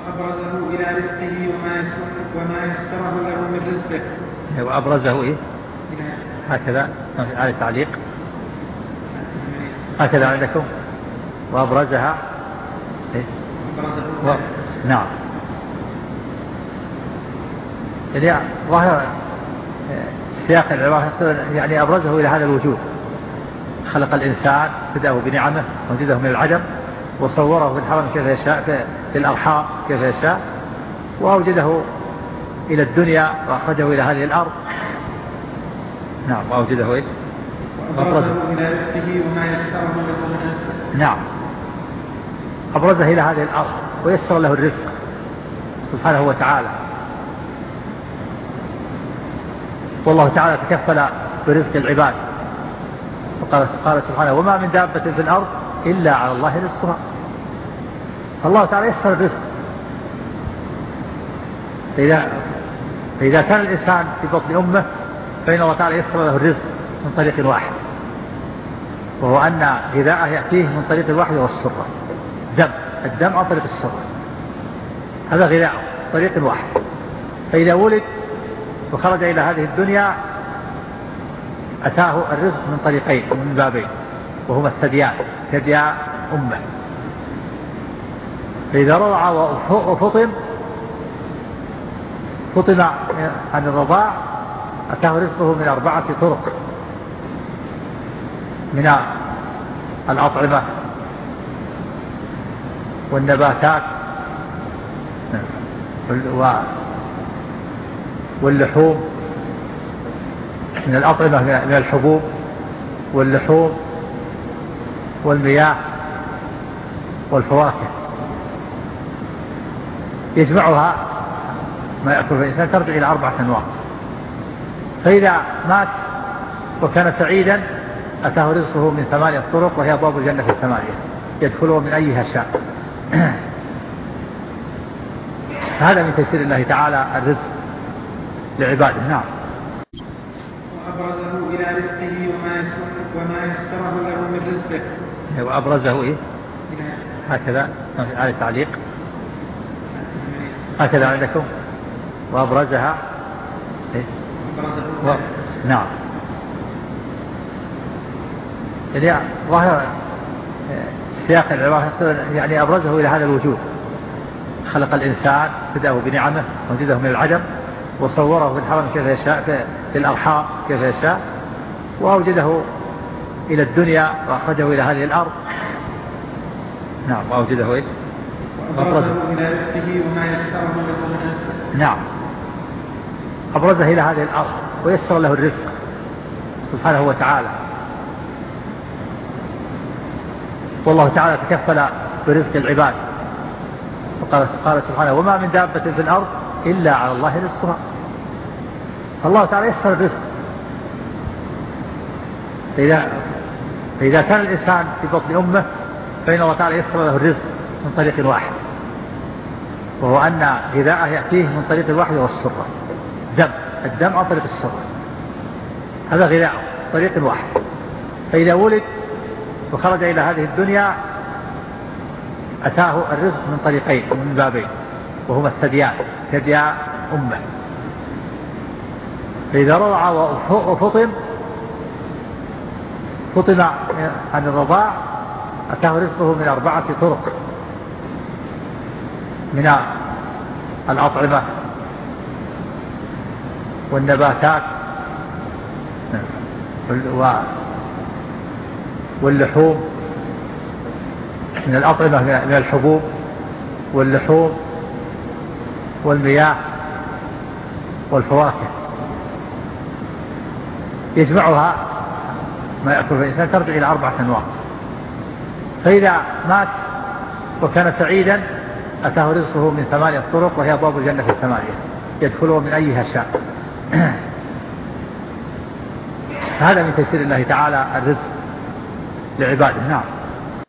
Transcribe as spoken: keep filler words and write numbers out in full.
وأبرزه إلى رزقه وما يسره له من رزقه. وأبرزه إيه؟ هكذا على التعليق هكذا عندكم وأبرزها إيه؟ و... نعم. يعني ظاهر سياق العبارة يعني أبرزه إلى هذا الوجود، خلق الإنسان بدأه بنعمه وجده من العدم وصوره في الحرم كيف يشاء في الأرحام كيف يشاء وأوجده إلى الدنيا وأخرجه إلى هذه الأرض. نعم. وأوجده إيه؟ وأبرزه إلى رزقه وما يسره له من رزقه. نعم. أبرزه إلى هذه الأرض ويسر له الرزق سبحانه وتعالى. والله تعالى تكفل برزق العباد وقال قال سبحانه وما من دابة في الأرض إلا على الله رزقها. فالله تعالى يسر الرزق. فإذا, فإذا كان الإنسان في بطن أمه فإن الله تعالى يسر له الرزق من طريق واحد، وهو أن غذاءه يأتيه من طريق واحد والسرة دم الدم عن طريق السرة، هذا غذاءه طريق واحد. فإذا ولد وخرج إلى هذه الدنيا أتاه الرزق من طريقين من بابين، وهما الثديان ثديا أمه. فإذا رضع وفطم فطم عن الرضاع أتاه رزقه من أربعة طرق، من الأطعمة والنباتات واللحوم، من الأطعمة من الحبوب واللحوم والمياه والفواكه، يجمعها ما يأكل الإنسان ترجع إلى أربعة أنواع. فإذا مات وكان سعيدا أتاه رزقه من ثمانية طرق، وهي أبواب الجنة في الثمانية يدخله من أيها شاء. هذا من تيسير الله تعالى الرزق لعباده. نعم. وأبرزه إلى رزقه وما يسره له من رزقه. وأبرزه إيه؟ هكذا على التعليق هكذا عندكم وأبرزها إيه؟ و... نعم. يعني ظاهر سياق العبارة يعني أبرزه إلى هذا الوجود، خلق الإنسان بدأه بنعمه وجده من العدم وصوره في الحرم كيف يشاء في الأرحام كيف يشاء وأوجده إلى الدنيا وأخرجه إلى هذه الأرض. نعم. وأوجده إيه؟ وأبرزه إلى رزقه وما يسره له من رزقه. نعم. أبرزه إلى هذه الأرض ويسر له الرزق سبحانه وتعالى. والله تعالى تكفل برزق العباد وقال قال سبحانه وما من دابة في الأرض إلا على الله رزقها. فالله تعالى يسر الرزق. فإذا, فإذا كان الإنسان في بطن أمه فإن الله تعالى يسر له الرزق من طريق واحد، وهو أن غذاءه يأتيه من طريق واحد والسرة دم الدم عن طريق السرة، هذا غذاءه طريق واحد. فإذا ولد وخرج إلى هذه الدنيا أتاه الرزق من طريقين من بابين، وهما الثديان ثديا أمه. فإذا رضع وفطم فطم عن الرضاع أتاه رزقه من أربعة طرق، من الأطعمة والنباتات واللحوم، من الأطعمة من الحبوب واللحوم والمياه والفواكه، يجمعها ما يأكل الإنسان ترجع إلى أربعة أنواع. فإذا مات وكان سعيدا أتاه رزقه من ثمانية طرق، وهي أبواب الجنة في الثمانية يدخله من أيها شاء. هذا من تيسير الله تعالى الرزق لعباده. نعم.